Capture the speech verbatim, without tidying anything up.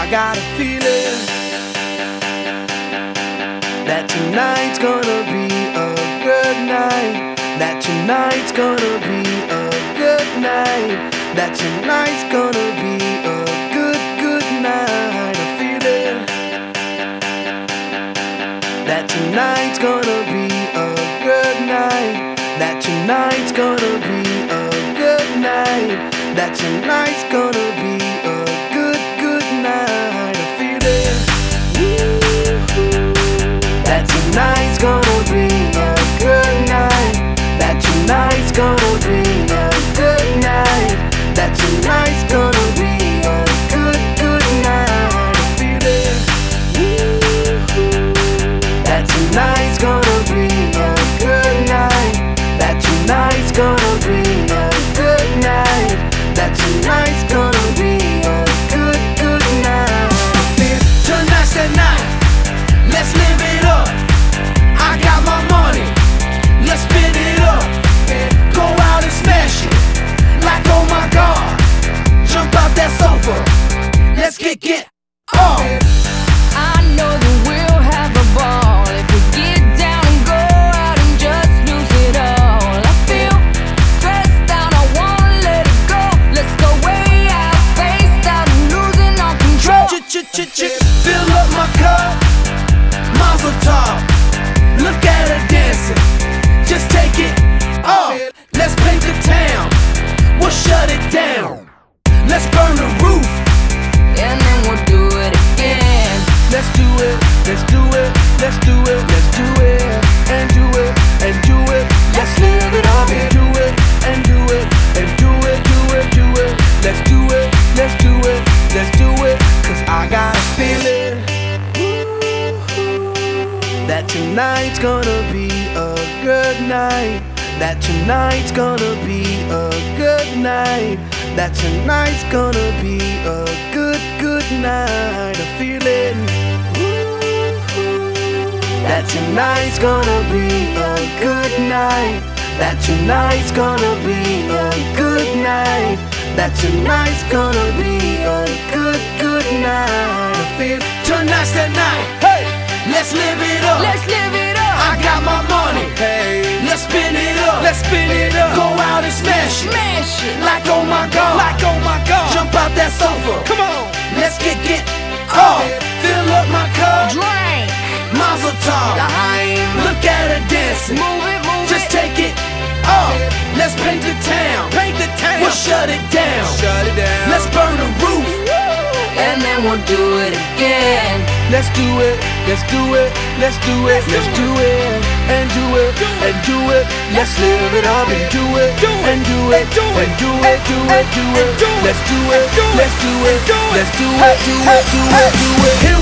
I got a feeling that tonight's gonna be a good night. That tonight's gonna be a good night. That tonight's gonna be a good, good night. A feeling that tonight's gonna be a good night. That tonight's gonna be a good night. That tonight's gonna be a good, good night. A feeling that tonight's gonna be a good night. That tonight's gonna be a good night. That tonight's gonna be a good, good night. A feeling that tonight's gonna be a good night. That tonight's gonna be a good night. That tonight's gonna be a good, good night. Tonight's the night, let's live it up. I got my money, let's spin it up. Go out and smash it, like oh my God. Jump out that sofa, let's get get off. I know that we'll have a ball if we get down and go out and just lose it all. I feel stressed out, I wanna let it go. Let's go way out, spaced out, and losing all control. Ch-ch-ch-ch, fill up my cup, Mazel tov. Look at her dancing, just take it off. Let's paint the town, we'll shut it down. Let's burn the roof, And then we'll do it again. let's do it, let's do it, let's do it, let's do it, and do it, and do it. Let's live it up and do it, and do it, and do it, do it, do it. Let's do it, let's do it, let's do it. Cause I got a feeling that tonight's gonna be a good night. That tonight's gonna be a good night. That tonight's gonna be a good, good night. A feeling that tonight's gonna be a good night. That tonight's gonna be a good night. That tonight's gonna be a good, good night. I feel tonight's the night. Hey, let's live it up. Let's live it up. I got my money. Hey, let's spin it up. Let's spin it up. Go out and smash it. Smash it. Like oh my God. Like oh my God. Jump out that sofa. Come on. Let's get get off. Fill up my cup. Drink. Mazel tov. Look at her dancing. Move it, move Just it. take it off. Let's paint the town. Paint the town. We'll shut it down. Shut it down. Let's burn the roof. And then we'll do it again. Let's do it. Let's do it. Let's do it. Let's do it. And do it. And do it. Let's live it up and do it. And do it. And do it. Do it. Do it. Let's do it. Let's do it. Let's do it. Do it. Do it. Do it. Do it.